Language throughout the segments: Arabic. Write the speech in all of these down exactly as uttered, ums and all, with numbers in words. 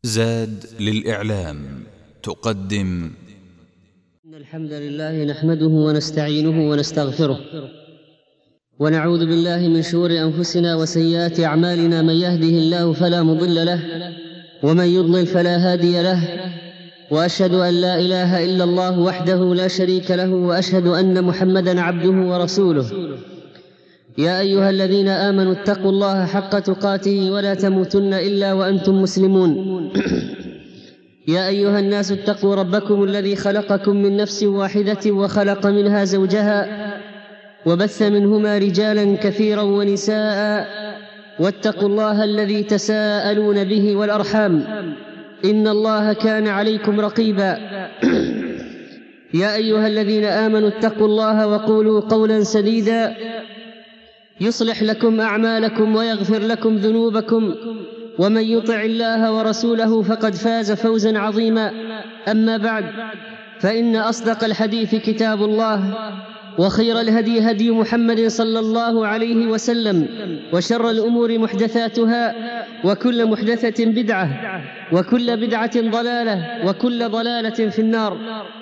زاد للإعلام تقدم. إن الحمد لله نحمده ونستعينه ونستغفره ونعوذ بالله من شرور أنفسنا وسيئات أعمالنا. من يهده الله فلا مضل له ومن يضلل فلا هادي له، وأشهد أن لا إله إلا الله وحده لا شريك له، وأشهد أن محمدًا عبده ورسوله. يا أيها الذين آمنوا اتقوا الله حق تقاته ولا تموتن إلا وأنتم مسلمون. يا أيها الناس اتقوا ربكم الذي خلقكم من نفس واحدة وخلق منها زوجها وبث منهما رجالا كثيرا ونساء، واتقوا الله الذي تساءلون به والأرحام إن الله كان عليكم رقيبا. يا أيها الذين آمنوا اتقوا الله وقولوا قولا سديدا يصلح لكم أعمالكم ويغفر لكم ذنوبكم، ومن يطع الله ورسوله فقد فاز فوزا عظيما. أما بعد، فإن أصدق الحديث كتاب الله، وخير الهدي هدي محمد صلى الله عليه وسلم، وشر الأمور محدثاتها، وكل محدثة بدعة، وكل بدعة ضلالة، وكل ضلالة في النار.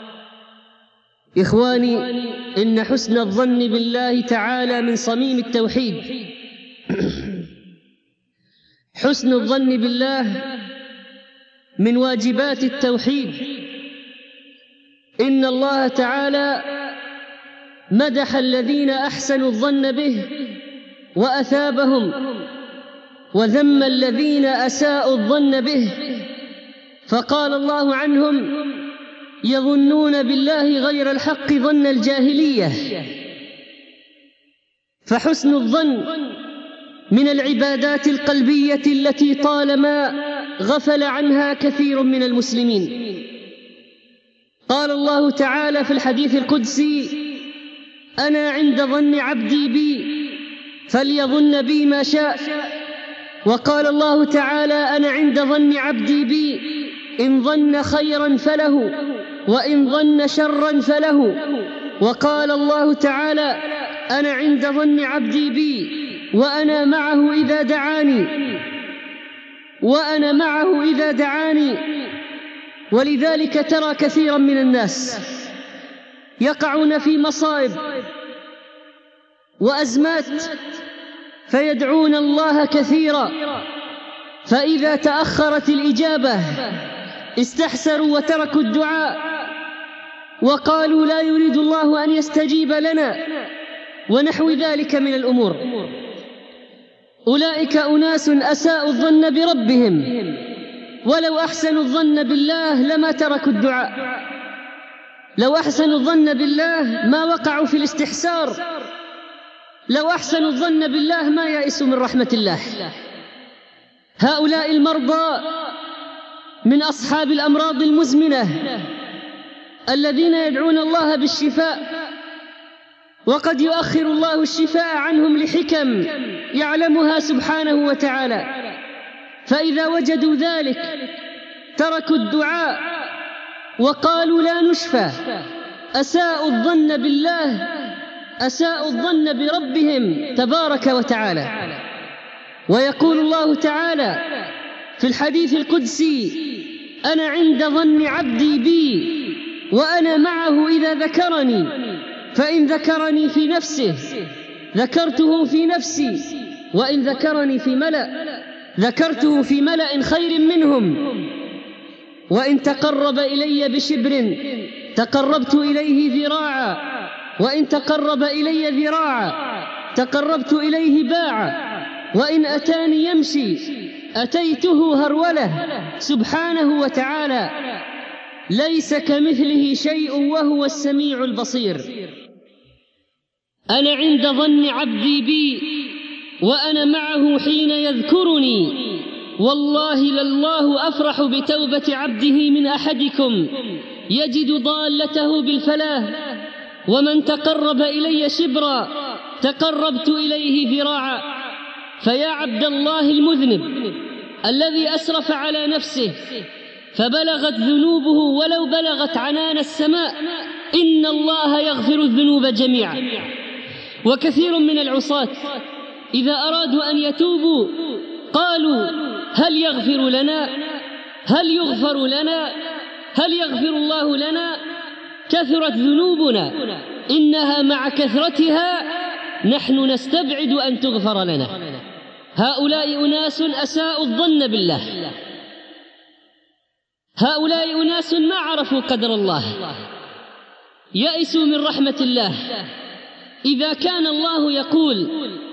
إخواني، إن حسن الظن بالله تعالى من صميم التوحيد. حسن الظن بالله من واجبات التوحيد. إن الله تعالى مدح الذين أحسنوا الظن به وأثابهم، وذم الذين أساءوا الظن به، فقال الله عنهم: يظنون بالله غير الحق ظن الجاهلية. فحسن الظن من العبادات القلبية التي طالما غفل عنها كثير من المسلمين. قال الله تعالى في الحديث القدسي: أنا عند ظن عبدي بي فليظن بي ما شاء. وقال الله تعالى: أنا عند ظن عبدي بي إن ظن خيرا فله وإن ظن شرا فله. وقال الله تعالى: أنا عند ظن عبدي بي وأنا معه إذا دعاني وأنا معه إذا دعاني. ولذلك ترى كثيرا من الناس يقعون في مصائب وأزمات فيدعون الله كثيرا، فإذا تأخرت الإجابة استحسروا وتركوا الدعاء وقالوا: لا يريد الله أن يستجيب لنا، ونحو ذلك من الأمور. أولئك أناس أساءوا الظن بربهم، ولو أحسنوا الظن بالله لما تركوا الدعاء. لو أحسنوا الظن بالله ما وقعوا في الاستحسار. لو أحسنوا الظن بالله ما يئسوا من رحمة الله. هؤلاء المرضى من أصحاب الأمراض المزمنة الذين يدعون الله بالشفاء، وقد يؤخر الله الشفاء عنهم لحكم يعلمها سبحانه وتعالى، فإذا وجدوا ذلك تركوا الدعاء وقالوا: لا نشفى. أساءوا الظن بالله، أساءوا الظن بربهم تبارك وتعالى. ويقول الله تعالى في الحديث القدسي: أنا عند ظن عبدي بي وأنا معه إذا ذكرني، فإن ذكرني في نفسه ذكرته في نفسي، وإن ذكرني في ملأ ذكرته في ملأ خير منهم، وإن تقرب إلي بشبر تقربت إليه ذراعا، وإن تقرب إلي ذراعا تقربت إليه باعا، وإن أتاني يمشي أتيته هرولة. سبحانه وتعالى ليس كمثله شيء وهو السميع البصير. أنا عند ظن عبدي بي وأنا معه حين يذكرني. والله لله أفرح بتوبة عبده من أحدكم يجد ضالته بالفلاح. ومن تقرب إلي شبرا تقربت إليه ذراعا. فيا عبد الله المذنب الذي أسرف على نفسه فبلغت ذنوبه ولو بلغت عنان السماء، إن الله يغفر الذنوب جميعا. وكثير من العصاة إذا أرادوا أن يتوبوا قالوا: هل يغفر لنا؟ هل يغفر لنا؟ هل يغفر الله لنا؟ كثرت ذنوبنا، إنها مع كثرتها نحن نستبعد أن تغفر لنا. هؤلاء أناس أساءوا الظن بالله، هؤلاء أناس ما عرفوا قدر الله، يئسوا من رحمة الله. إذا كان الله يقول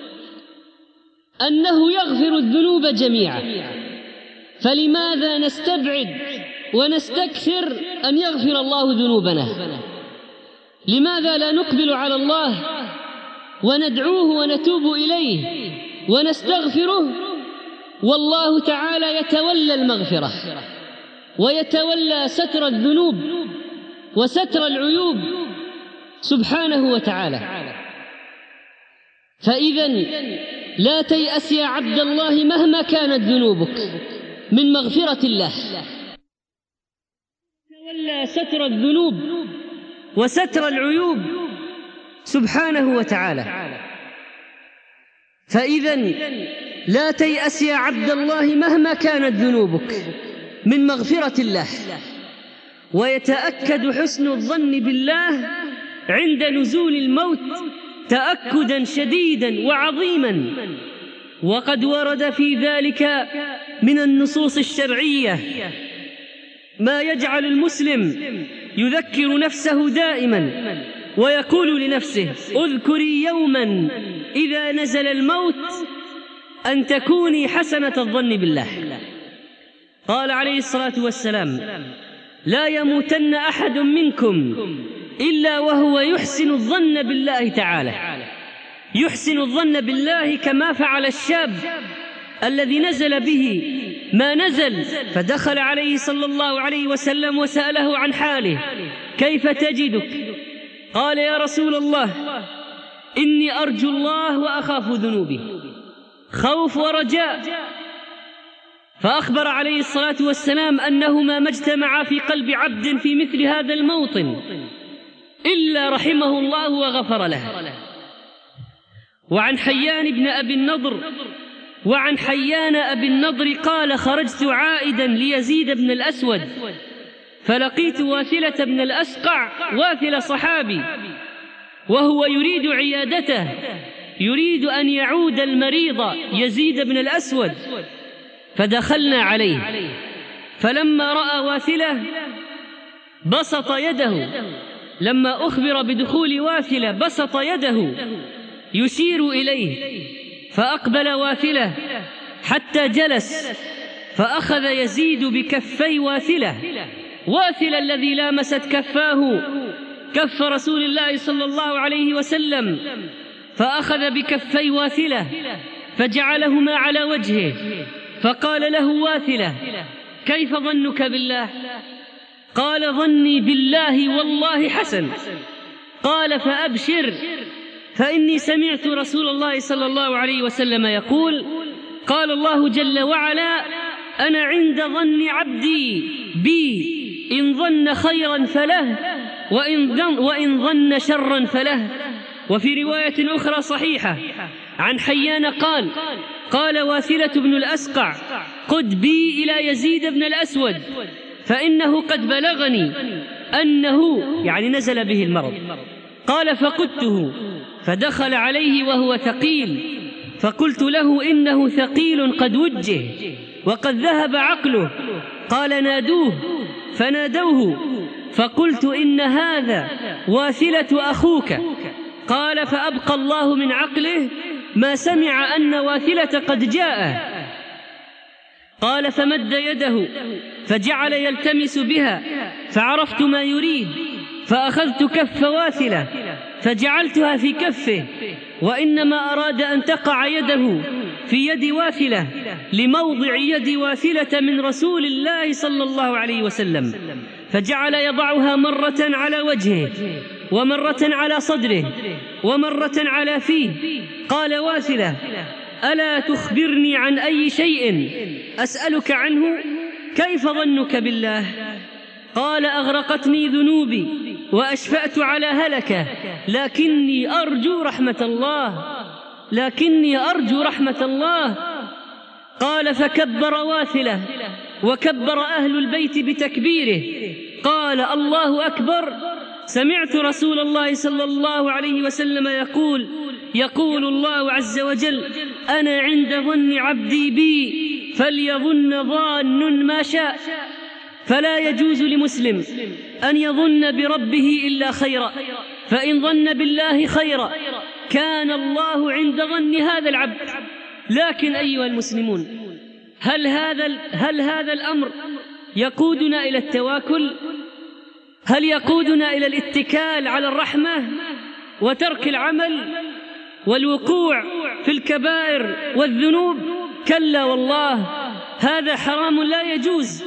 أنه يغفر الذنوب جميعا، فلماذا نستبعد ونستكثر أن يغفر الله ذنوبنا؟ لماذا لا نقبل على الله وندعوه ونتوب إليه ونستغفره؟ والله تعالى يتولى المغفرة ويتولى ستر الذنوب وستر العيوب سبحانه وتعالى. فإذن لا تيأس يا عبد الله مهما كانت ذنوبك من مغفرة الله، يتولى ستر الذنوب وستر العيوب سبحانه وتعالى. فإذن لا تيأس يا عبد الله مهما كانت ذنوبك من مغفرة الله، ويتأكد حسن الظن بالله عند نزول الموت تأكدا شديدا وعظيما. وقد ورد في ذلك من النصوص الشرعية ما يجعل المسلم يذكر نفسه دائما ويقول لنفسه: اذكري يوما إذا نزل الموت أن تكوني حسنة الظن بالله. قال عليه الصلاة والسلام: لا يموتن أحد منكم إلا وهو يحسن الظن بالله تعالى، يحسن الظن بالله كما فعل الشاب الذي نزل به ما نزل، فدخل عليه صلى الله عليه وسلم وسأله عن حاله: كيف تجدك؟ قال: يا رسول الله، إني أرجو الله وأخاف ذنوبي، خوف ورجاء. فأخبر عليه الصلاة والسلام أنهما ما اجتمعا في قلب عبد في مثل هذا الموطن إلا رحمه الله وغفر له. وعن حيان بن أبي النضر وعن حيان أبي النضر قال: خرجت عائدا ليزيد بن الأسود فلقيت واثلة بن الأسقع، واثل صحابي، وهو يريد عيادته، يريد أن يعود المريض يزيد بن الأسود، فدخلنا عليه، فلما رأى واثلة بسط يده، لما أخبر بدخول واثلة بسط يده يشير إليه، فأقبل واثلة حتى جلس، فأخذ يزيد بكفي واثلة، واثلة الذي لامست كفاه كف رسول الله صلى الله عليه وسلم، فأخذ بكفي واثلة فجعلهما على وجهه، فقال له واثلة: كيف ظنك بالله؟ قال: ظني بالله والله حسن. قال: فأبشر، فإني سمعت رسول الله صلى الله عليه وسلم يقول: قال الله جل وعلا: أنا عند ظن عبدي بي، إن ظن خيرا فله وإن, وإن ظن شرا فله. وفي رواية أخرى صحيحة عن حيان قال: قال واثلة بن الأسقع: قد بي إلى يزيد بن الأسود، فإنه قد بلغني أنه يعني نزل به المرض. قال: فقدته، فدخل عليه وهو ثقيل، فقلت له: إنه ثقيل قد وجه وقد ذهب عقله. قال: نادوه، فنادوه، فقلت: إن هذا واثلة أخوك. قال: فأبقى الله من عقله ما سمع أن واثلة قد جاء. قال: فمد يده فجعل يلتمس بها، فعرفت ما يريد، فأخذت كف واثلة فجعلتها في كفه، وإنما أراد أن تقع يده في يد واثلة لموضع يد واثلة من رسول الله صلى الله عليه وسلم، فجعل يضعها مرة على وجهه ومرة على صدره ومرة على فيه. قال واثلة: ألا تخبرني عن أي شيء أسألك عنه؟ كيف ظنك بالله؟ قال: أغرقتني ذنوبي وأشفأت على هلكة، لكني أرجو رحمة الله، لكني أرجو رحمة الله. قال: فكبر واثلة وكبر أهل البيت بتكبيره، قال الله أكبر، سمعت رسول الله صلى الله عليه وسلم يقول يقول الله عز وجل: أنا عند ظن عبدي بي فليظن ظان ما شاء. فلا يجوز لمسلم أن يظن بربه إلا خيرا، فإن ظن بالله خيرا كان الله عند ظن هذا العبد. لكن أيها المسلمون، هل هذا هل هذا الأمر يقودنا إلى التواكل؟ هل يقودنا إلى الاتكال على الرحمة وترك العمل والوقوع في الكبائر والذنوب؟ كلا والله، هذا حرام لا يجوز.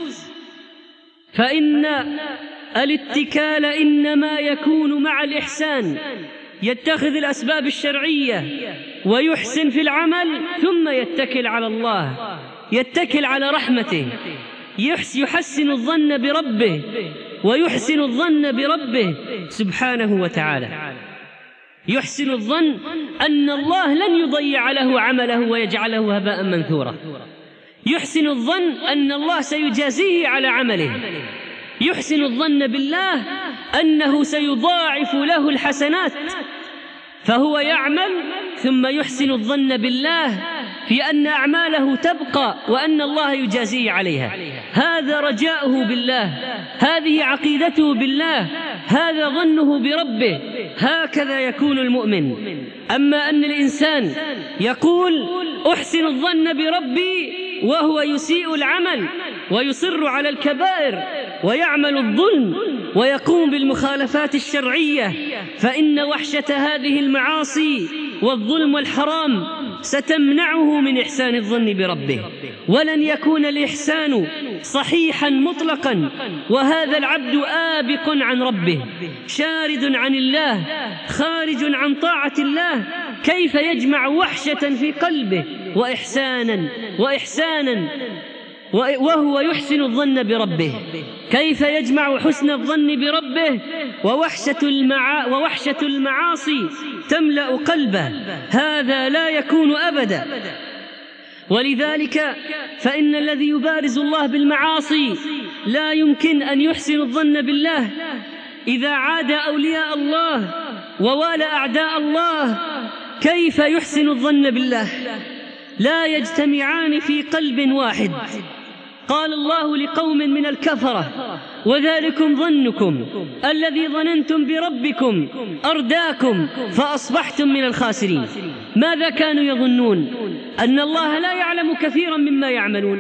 فإن الاتكال إنما يكون مع الإحسان، يتخذ الأسباب الشرعية ويحسن في العمل، ثم يتكل على الله، يتكل على رحمته، يحسن الظن بربه ويحسن الظن بربه سبحانه وتعالى، يحسن الظن أن الله لن يضيع له عمله ويجعله هباء منثورا، يحسن الظن أن الله سيجازيه على عمله، يحسن الظن بالله أنه سيضاعف له الحسنات، فهو يعمل ثم يحسن الظن بالله في أن أعماله تبقى وأن الله يجازيه عليها. هذا رجاؤه بالله، هذه عقيدته بالله، هذا ظنه بربه. هكذا يكون المؤمن. أما أن الإنسان يقول أحسن الظن بربي وهو يسيء العمل ويصر على الكبائر ويعمل الظلم ويقوم بالمخالفات الشرعية، فإن وحشة هذه المعاصي والظلم والحرام ستمنعه من إحسان الظن بربه، ولن يكون الإحسان صحيحا مطلقا وهذا العبد آبق عن ربه، شارد عن الله، خارج عن طاعة الله. كيف يجمع وحشة في قلبه وإحسانا وإحسانا وهو يحسن الظن بربه؟ كيف يجمع حسن الظن بربه ووحشة, المعا ووحشة المعاصي تملأ قلبه؟ هذا لا يكون أبدا. ولذلك فإن الذي يبارز الله بالمعاصي لا يمكن أن يحسن الظن بالله. إذا عاد أولياء الله ووالى أعداء الله كيف يحسن الظن بالله؟ لا يجتمعان في قلب واحد. قال الله لقوم من الكفرة: وذلكم ظنكم الذي ظننتم بربكم أرداكم فأصبحتم من الخاسرين. ماذا كانوا يظنون؟ أن الله لا يعلم كثيرا مما يعملون،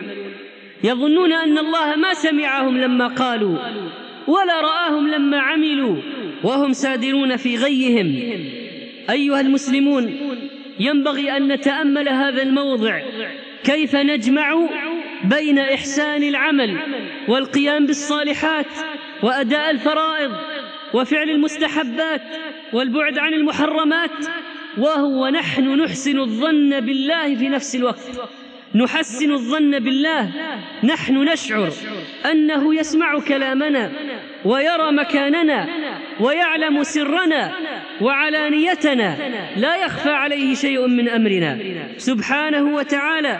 يظنون أن الله ما سمعهم لما قالوا ولا رآهم لما عملوا وهم سادرون في غيهم. أيها المسلمون، ينبغي أن نتأمل هذا الموضع، كيف نجمع بين إحسان العمل والقيام بالصالحات وأداء الفرائض وفعل المستحبات والبعد عن المحرمات، وهو نحن نحسن الظن بالله في نفس الوقت. نحسن الظن بالله، نحن نشعر أنه يسمع كلامنا ويرى مكاننا ويعلم سرنا وعلانيتنا، لا يخفى عليه شيء من أمرنا سبحانه وتعالى.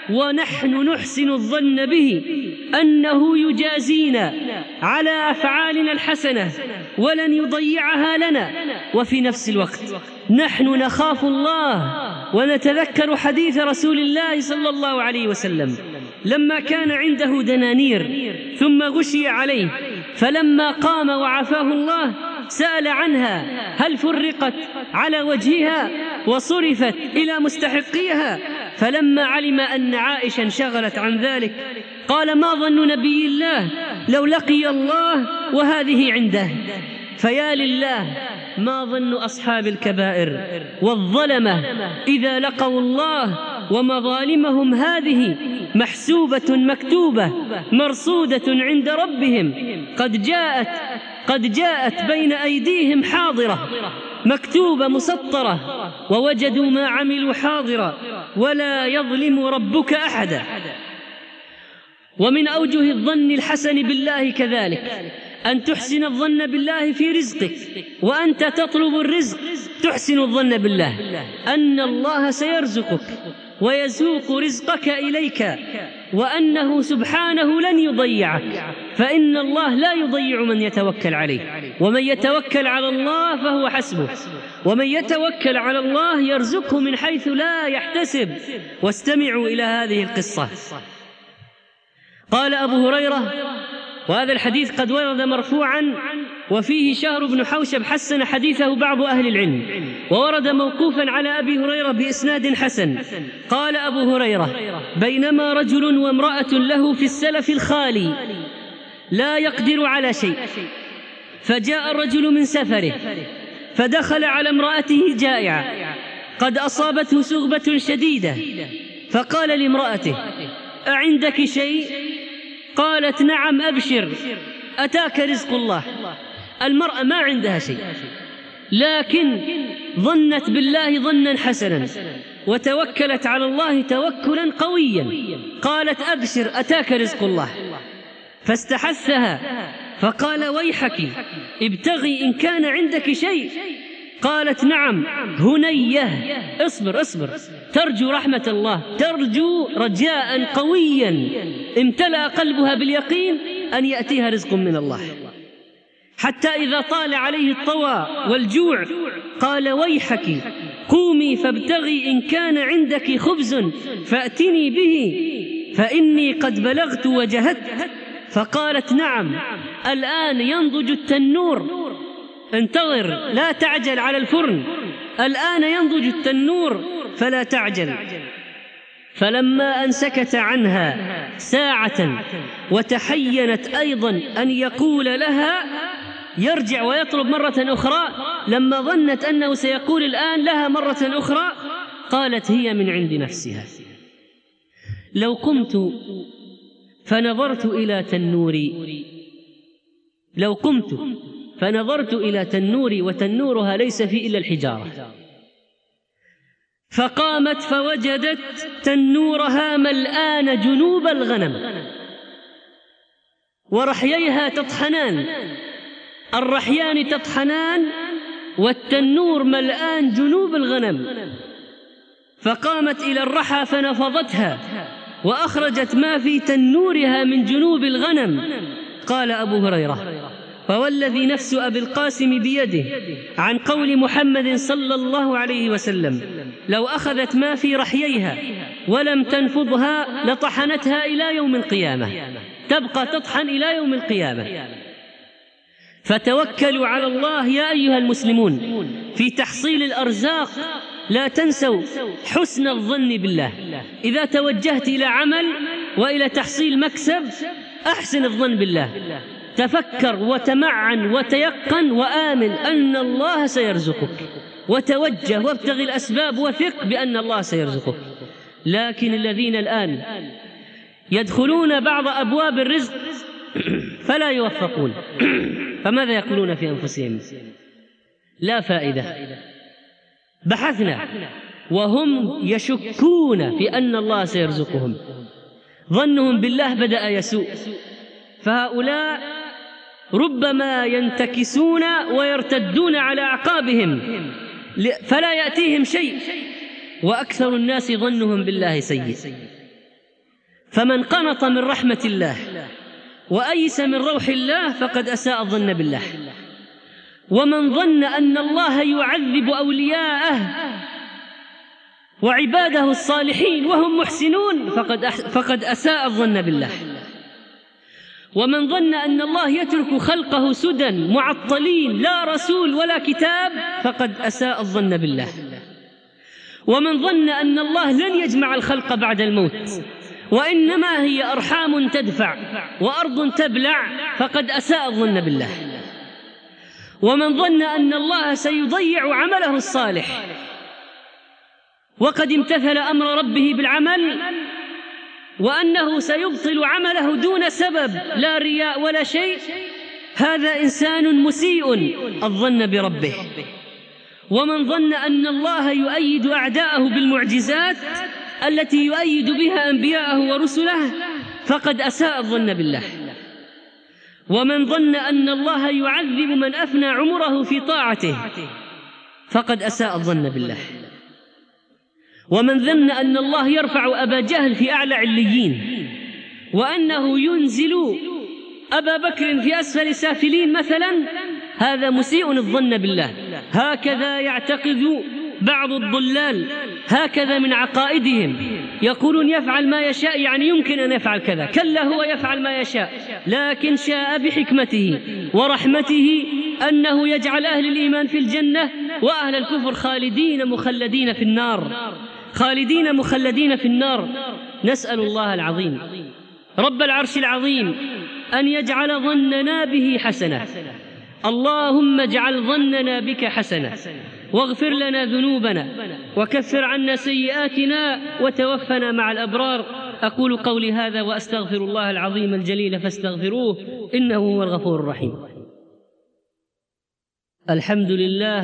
ونحن نحسن الظن به أنه يجازينا على أفعالنا الحسنة ولن يضيعها لنا. وفي نفس الوقت نحن نخاف الله ونتذكر حديث رسول الله صلى الله عليه وسلم لما كان عنده دنانير ثم غشي عليه، فلما قام وعافاه الله سأل عنها هل فرقت على وجهها وصرفت إلى مستحقيها، فلما علم أن عائشة انشغلت عن ذلك قال: ما ظن نبي الله لو لقي الله وهذه عنده؟ فيا لله، ما ظن أصحاب الكبائر والظلمة إذا لقوا الله ومظالمهم هذه محسوبة مكتوبة مرصودة عند ربهم، قد جاءت قد جاءت بين أيديهم حاضرة مكتوبة مسطرة، ووجدوا ما عملوا حاضرا ولا يظلم ربك أحدا. ومن أوجه الظن الحسن بالله كذلك أن تحسن الظن بالله في رزقك، وأنت تطلب الرزق تحسن الظن بالله أن الله سيرزقك ويسوق رزقك إليك، وأنه سبحانه لن يضيعك، فإن الله لا يضيع من يتوكل عليه، ومن يتوكل على الله فهو حسبه، ومن يتوكل على الله يرزقه من حيث لا يحتسب. واستمعوا إلى هذه القصة. قال أبو هريرة، وهذا الحديث قد ورد مرفوعا وفيه شهر بن حوشب حسن حديثه بعض أهل العلم، وورد موقوفا على أبي هريرة بإسناد حسن. قال أبو هريرة: بينما رجل وامرأة له في السلف الخالي لا يقدر على شيء، فجاء الرجل من سفره فدخل على امرأته جائعة قد أصابته سغبة شديدة، فقال لامرأته: أعندك شيء؟ قالت: نعم أبشر، أتاك رزق الله. المرأة ما عندها شيء، لكن ظنت بالله ظنا حسنا وتوكلت على الله توكلا قويا. قالت: أبشر، أتاك رزق الله. فاستحثها فقال: ويحك، ابتغي إن كان عندك شيء. قالت: نعم هنيه، اصبر اصبر، ترجو رحمة الله، ترجو رجاء قويا امتلأ قلبها باليقين أن يأتيها رزق من الله. حتى إذا طال عليه الطوى والجوع قال: ويحك، قومي فابتغي إن كان عندك خبز فأتني به فإني قد بلغت وجهدت. فقالت: نعم الآن ينضج التنور، انتظر لا تعجل على الفرن، الآن ينضج التنور فلا تعجل. فلما أن سكت عنها ساعة وتحينت أيضا أن يقول لها يرجع ويطلب مرة أخرى، لما ظنت أنه سيقول الآن لها مرة أخرى قالت هي من عند نفسها: لو قمت فنظرت إلى تنوري، لو قمت فنظرت إلى تنوري وتنورها ليس فيه إلا الحجارة. فقامت فوجدت تنورها ملآن جنوب الغنم ورحييها تطحنان، الرحيان تطحنان والتنور ملآن جنوب الغنم. فقامت إلى الرحى فنفضتها وأخرجت ما في تنورها من جنوب الغنم. قال أبو هريرة: فوالذي نفس أبي القاسم بيده عن قول محمد صلى الله عليه وسلم: لو أخذت ما في رحييها ولم تنفضها لطحنتها إلى يوم القيامة، تبقى تطحن إلى يوم القيامة. فتوكلوا على الله يا أيها المسلمون في تحصيل الأرزاق، لا تنسوا حسن الظن بالله. إذا توجهت إلى عمل وإلى تحصيل مكسب أحسن الظن بالله، تفكر وتمعن وتيقن وآمن أن الله سيرزقك، وتوجه وابتغي الأسباب وثق بأن الله سيرزقك. لكن الذين الآن يدخلون بعض أبواب الرزق فلا يوفقون، فماذا يقولون في أنفسهم؟ لا فائدة. بحثنا وهم يشكون في أن الله سيرزقهم، ظنهم بالله بدأ يسوء، فهؤلاء ربما ينتكسون ويرتدون على أعقابهم فلا يأتيهم شيء، وأكثر الناس ظنهم بالله سيء. فمن قنط من رحمة الله وأيس من روح الله فقد أساء الظن بالله. ومن ظن أن الله يعذب أولياءه وعباده الصالحين وهم محسنون فقد فقد أساء الظن بالله. ومن ظن أن الله يترك خلقه سدى معطلين لا رسول ولا كتاب فقد أساء الظن بالله. ومن ظن أن الله لن يجمع الخلق بعد الموت وإنما هي أرحام تدفع وأرض تبلع فقد أساء الظن بالله. ومن ظن أن الله سيضيع عمله الصالح وقد امتثل أمر ربه بالعمل وأنه سيبطل عمله دون سبب لا رياء ولا شيء، هذا إنسان مسيء الظن بربه. ومن ظن أن الله يؤيد أعداءه بالمعجزات التي يؤيد بها أنبياءه ورسله فقد أساء الظن بالله. ومن ظن أن الله يعذب من أفنى عمره في طاعته فقد أساء الظن بالله. ومن ظن أن الله يرفع أبا جهل في أعلى عليين وأنه ينزل أبا بكر في أسفل سافلين مثلا، هذا مسيء الظن بالله. هكذا يعتقد بعض الضلال، هكذا من عقائدهم، يقولون يفعل ما يشاء، يعني يمكن أن يفعل كذا. كلا، هو يفعل ما يشاء، لكن شاء بحكمته ورحمته أنه يجعل أهل الإيمان في الجنة وأهل الكفر خالدين مخلدين في النار، خالدين مخلدين في النار. نسأل الله العظيم رب العرش العظيم أن يجعل ظننا به حسنة. اللهم اجعل ظننا بك حسنة، واغفر لنا ذنوبنا وكفر عنا سيئاتنا وتوفنا مع الأبرار. أقول قولي هذا وأستغفر الله العظيم الجليل فاستغفروه إنه هو الغفور الرحيم. الحمد لله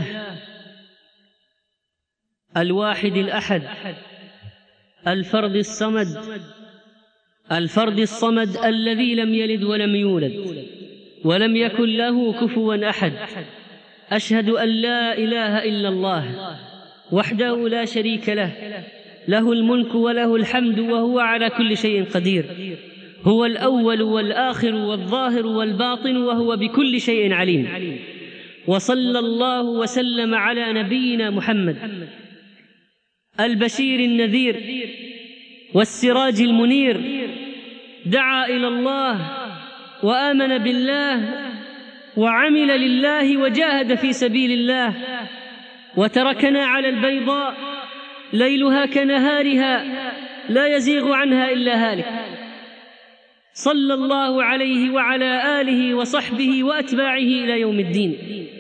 الواحد الأحد الفرد الصمد، الفرد الصمد الذي لم يلد ولم يولد ولم يكن له كفوا أحد. أشهد أن لا إله إلا الله وحده لا شريك له، له الملك وله الحمد وهو على كل شيء قدير. هو الأول والآخر والظاهر والباطن وهو بكل شيء عليم. وصلى الله وسلم على نبينا محمد البشير النذير والسراج المنير، دعا إلى الله وآمن بالله وعمل لله وجاهد في سبيل الله، وتركنا على البيضاء ليلها كنهارها لا يزيغ عنها إلا هالك. صلى الله عليه وعلى آله وصحبه وأتباعه إلى يوم الدين.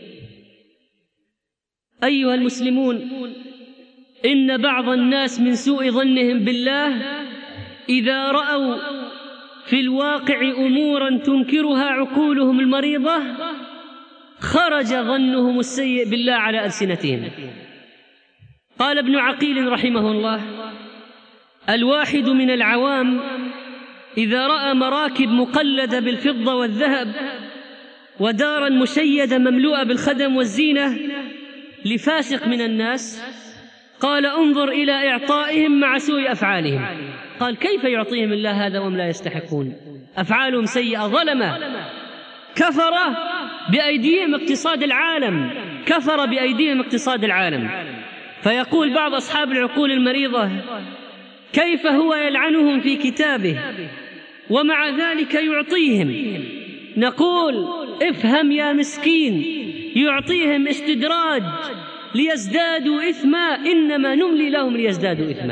أيها المسلمون، إن بعض الناس من سوء ظنهم بالله إذا رأوا في الواقع أمورا تنكرها عقولهم المريضة خرج ظنهم السيء بالله على ألسنتهم. قال ابن عقيل رحمه الله: الواحد من العوام إذا رأى مراكب مقلدة بالفضة والذهب ودارا مشيدة مملوءة بالخدم والزينة لفاسق من الناس قال: انظر إلى إعطائهم مع سوء أفعالهم. قال: كيف يعطيهم الله هذا وهم لا يستحقون؟ أفعالهم سيئة، ظلمة، كفر بأيديهم اقتصاد العالم، كفر بأيديهم اقتصاد العالم. فيقول بعض أصحاب العقول المريضة: كيف هو يلعنهم في كتابه ومع ذلك يعطيهم؟ نقول: افهم يا مسكين، يعطيهم استدراج ليزدادوا إثما، إنما نملي لهم ليزدادوا إثما.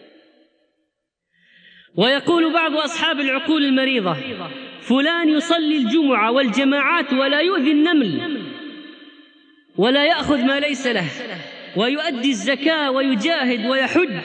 ويقول بعض أصحاب العقول المريضة: فلان يصلي الجمعة والجماعات ولا يؤذي النمل ولا يأخذ ما ليس له ويؤدي الزكاة ويجاهد ويحج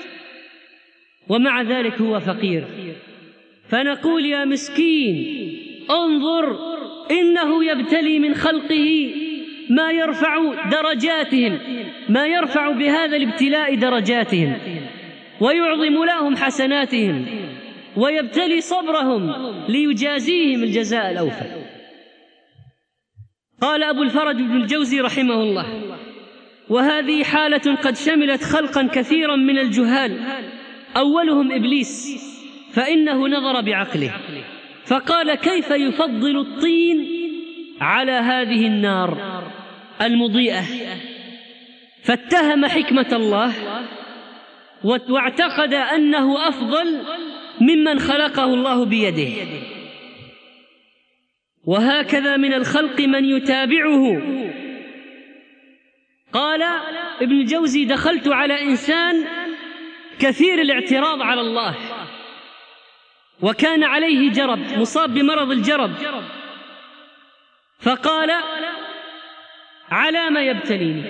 ومع ذلك هو فقير. فنقول: يا مسكين، انظر، إنه يبتلي من خلقه ما يرفع درجاتهم، ما يرفع بهذا الابتلاء درجاتهم ويعظم لهم حسناتهم ويبتلي صبرهم ليجازيهم الجزاء الأوفى. قال أبو الفرج بن الجوزي رحمه الله: وهذه حالة قد شملت خلقا كثيرا من الجهال، أولهم إبليس، فإنه نظر بعقله فقال: كيف يفضل الطين على هذه النار المضيئة؟ فاتهم حكمة الله واعتقد أنه أفضل ممن خلقه الله بيده. وهكذا من الخلق من يتابعه. قال ابن الجوزي: دخلت على إنسان كثير الاعتراض على الله وكان عليه جرب، مصاب بمرض الجرب، فقال: على ما يبتليني؟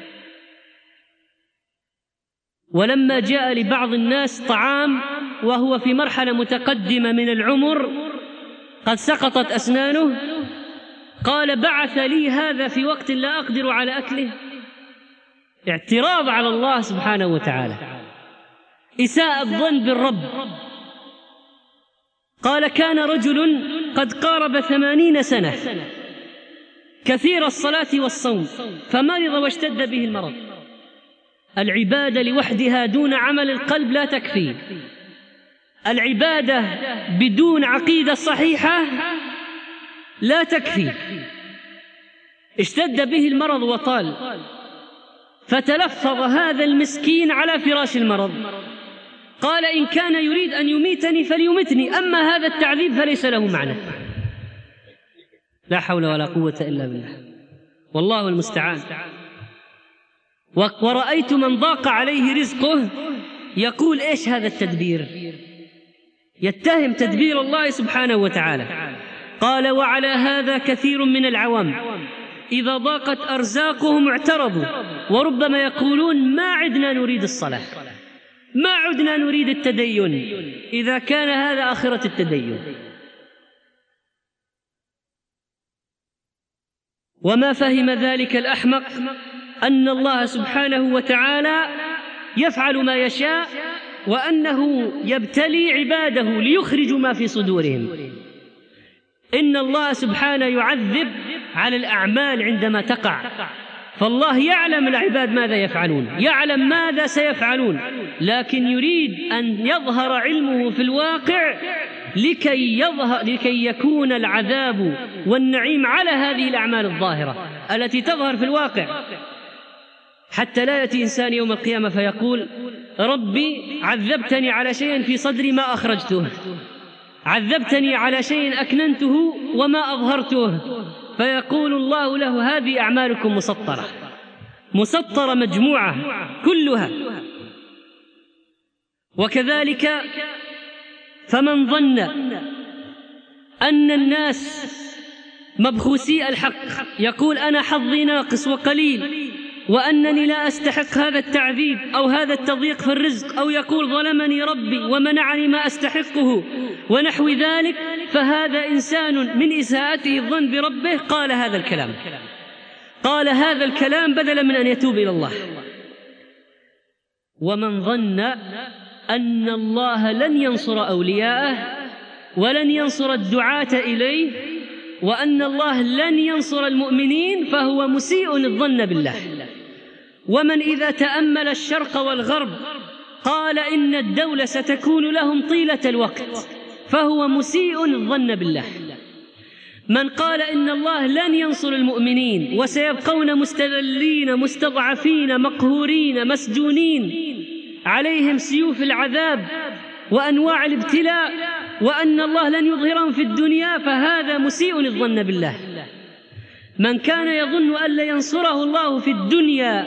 ولما جاء لبعض الناس طعام وهو في مرحلة متقدمة من العمر قد سقطت أسنانه، قال: بعث لي هذا في وقت لا أقدر على أكله. اعتراض على الله سبحانه وتعالى، إساءة الظن بالرب. قال: كان رجل قد قارب ثمانين سنة كثير الصلاة والصوم، فمرض واشتد به المرض. العبادة لوحدها دون عمل القلب لا تكفي، العبادة بدون عقيدة صحيحة لا تكفي. اشتد به المرض وطال، فتلفظ هذا المسكين على فراش المرض، قال إن كان يريد أن يميتني فليمتني، أما هذا التعذيب فليس له معنى. لا حول ولا قوة إلا بالله، والله المستعان. ورأيت من ضاق عليه رزقه يقول إيش هذا التدبير، يتهم تدبير الله سبحانه وتعالى. قال وعلى هذا كثير من العوام إذا ضاقت أرزاقهم اعترضوا، وربما يقولون ما عدنا نريد الصلاة، ما عدنا نريد التدين، إذا كان هذا آخرة التدين. وما فهم ذلك الأحمق أن الله سبحانه وتعالى يفعل ما يشاء، وأنه يبتلي عباده ليخرجوا ما في صدورهم. إن الله سبحانه يعذب على الأعمال عندما تقع، فالله يعلم العباد ماذا يفعلون، يعلم ماذا سيفعلون، لكن يريد أن يظهر علمه في الواقع لكي, يظهر لكي يكون العذاب والنعيم على هذه الأعمال الظاهرة التي تظهر في الواقع، حتى لا يأتي إنسان يوم القيامة فيقول ربي عذبتني على شيء في صدري ما أخرجته، عذبتني على شيء أكننته وما أظهرته، فيقول الله له هذه أعمالكم مسطرة مسطرة مجموعة كلها. وكذلك فمن ظن أن الناس مبخوسي الحق يقول أنا حظي ناقص وقليل، وأنني لا أستحق هذا التعذيب أو هذا التضييق في الرزق، أو يقول ظلمني ربي ومنعني ما أستحقه ونحو ذلك، فهذا إنسان من إساءته الظن بربه قال هذا الكلام، قال هذا الكلام بدلا من أن يتوب إلى الله. ومن ظن أن الله لن ينصر أولياءه ولن ينصر الدعاة إليه، وأن الله لن ينصر المؤمنين، فهو مسيء الظن بالله. ومن إذا تأمل الشرق والغرب قال إن الدولة ستكون لهم طيلة الوقت، فهو مسيء الظن بالله. من قال إن الله لن ينصر المؤمنين وسيبقون مستذلين مستضعفين مقهورين مسجونين عليهم سيوف العذاب وأنواع الابتلاء، وأن الله لن يظهرهم في الدنيا، فهذا مسيء الظن بالله. من كان يظن أن لا ينصره الله في الدنيا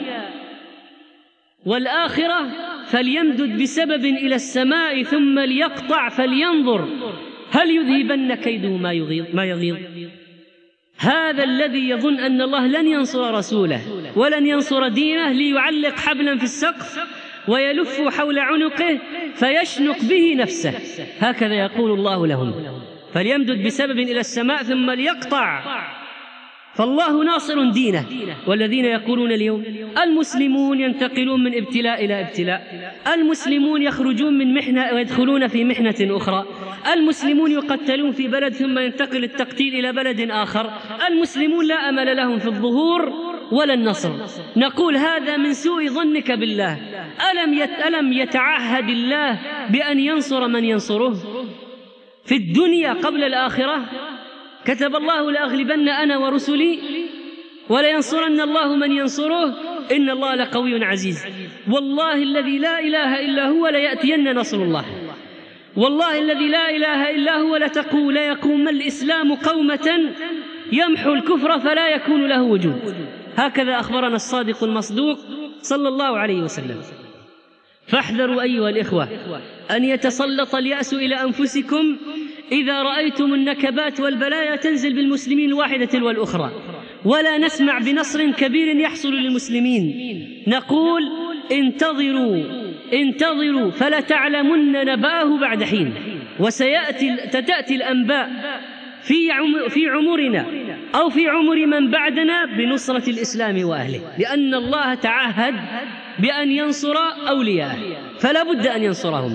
والآخرة فليمدد بسبب إلى السماء ثم ليقطع فلينظر هل يذهبن كيده ما يغيظ ما يغيظ. هذا الذي يظن أن الله لن ينصر رسوله ولن ينصر دينه ليعلق حبلا في السقف ويلف حول عنقه فيشنق به نفسه، هكذا يقول الله لهم، فليمدد بسبب إلى السماء ثم ليقطع. فالله ناصر دينه. والذين يقولون اليوم المسلمون ينتقلون من ابتلاء إلى ابتلاء، المسلمون يخرجون من محنة ويدخلون في محنة أخرى، المسلمون يقتلون في بلد ثم ينتقل التقتيل إلى بلد آخر، المسلمون لا أمل لهم في الظهور ولا النصر. نقول هذا من سوء ظنك بالله. ألم يت ألم يتعهد الله بأن ينصر من ينصره في الدنيا قبل الآخرة؟ كتب الله لأغلبن أنا ورسلي ولينصرن الله من ينصره إن الله لقوي عزيز. والله الذي لا إله إلا هو ليأتين نصر الله، والله الذي لا إله إلا هو لتقول ليقوم الإسلام قومة يمحو الكفر فلا يكون له وجود. هكذا أخبرنا الصادق المصدوق صلى الله عليه وسلم. فاحذروا أيها الإخوة أن يتسلط اليأس إلى أنفسكم إذا رأيتم النكبات والبلايا تنزل بالمسلمين الواحدة والأخرى، ولا نسمع بنصر كبير يحصل للمسلمين. نقول انتظروا انتظروا فلتعلمن نبأه بعد حين، وسيأتي تتأتي الأنباء في في عمرنا أو في عمر من بعدنا بنصرة الإسلام وأهله، لأن الله تعهد بأن ينصر أولياءه فلا بد أن ينصرهم.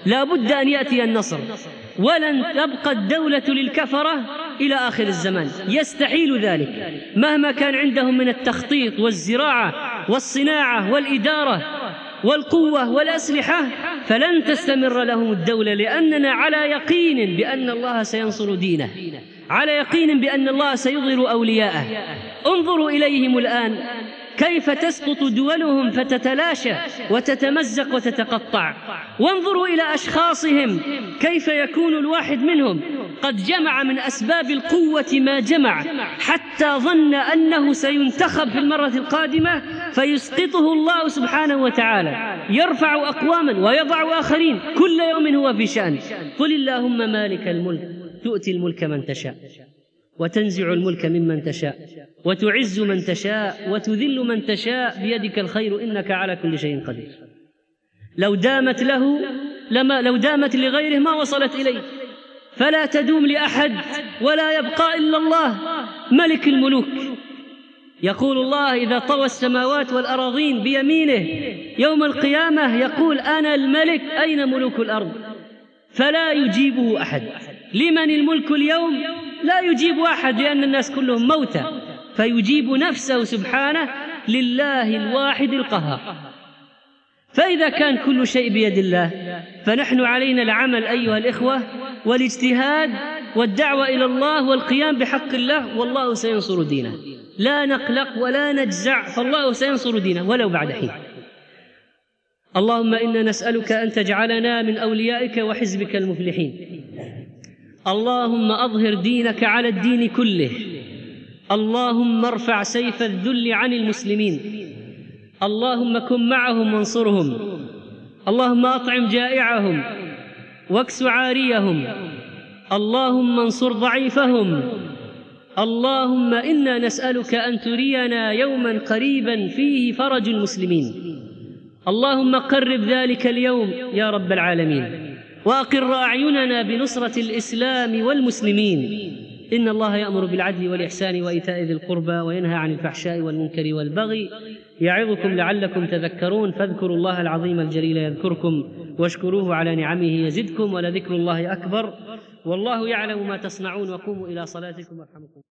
لا بد أن يأتي النصر، ولن تبقى الدولة للكفرة إلى آخر الزمان، يستحيل ذلك مهما كان عندهم من التخطيط والزراعة والصناعة والإدارة والقوة والأسلحة، فلن تستمر لهم الدولة، لأننا على يقين بأن الله سينصر دينه، على يقين بأن الله سيظهر أولياءه. انظروا إليهم الآن كيف تسقط دولهم فتتلاشى وتتمزق وتتقطع، وانظروا إلى أشخاصهم كيف يكون الواحد منهم قد جمع من أسباب القوة ما جمع حتى ظن أنه سينتخب في المرة القادمة فيسقطه الله سبحانه وتعالى، يرفع أقواما ويضع آخرين، كل يوم هو في شأن. قل اللهم مالك الملك تؤتي الملك من تشاء وتنزع الملك ممن تشاء وتعز من تشاء وتذل من تشاء بيدك الخير إنك على كل شيء قدير. لو دامت له لما لو دامت لغيره ما وصلت إليه، فلا تدوم لأحد ولا يبقى إلا الله ملك الملوك. يقول الله إذا طوى السماوات والأراضين بيمينه يوم القيامة يقول أنا الملك أين ملوك الأرض؟ فلا يجيبه أحد. لمن الملك اليوم؟ لا يجيب أحد لأن الناس كلهم موتى، فيجيب نفسه سبحانه لله الواحد القهار. فإذا كان كل شيء بيد الله فنحن علينا العمل أيها الإخوة والاجتهاد والدعوة إلى الله والقيام بحق الله، والله سينصر دينه، لا نقلق ولا نجزع، فالله سينصر دينه ولو بعد حين. اللهم إنا نسألك أن تجعلنا من أوليائك وحزبك المفلحين. اللهم أظهر دينك على الدين كله. اللهم ارفع سيف الذل عن المسلمين. اللهم كن معهم وانصرهم. اللهم أطعم جائعهم واكس عاريهم. اللهم انصر ضعيفهم. اللهم إنا نسألك أن ترينا يوما قريبا فيه فرج المسلمين. اللهم قرب ذلك اليوم يا رب العالمين، وأقر أعيننا بنصرة الإسلام والمسلمين. إن الله يأمر بالعدل والإحسان وإيتاء ذي القربى وينهى عن الفحشاء والمنكر والبغي يعظكم لعلكم تذكرون. فاذكروا الله العظيم الجليل يذكركم واشكروه على نعمه يزدكم ولذكر الله أكبر، والله يعلم ما تصنعون. وقوموا إلى صلاتكم يرحمكم.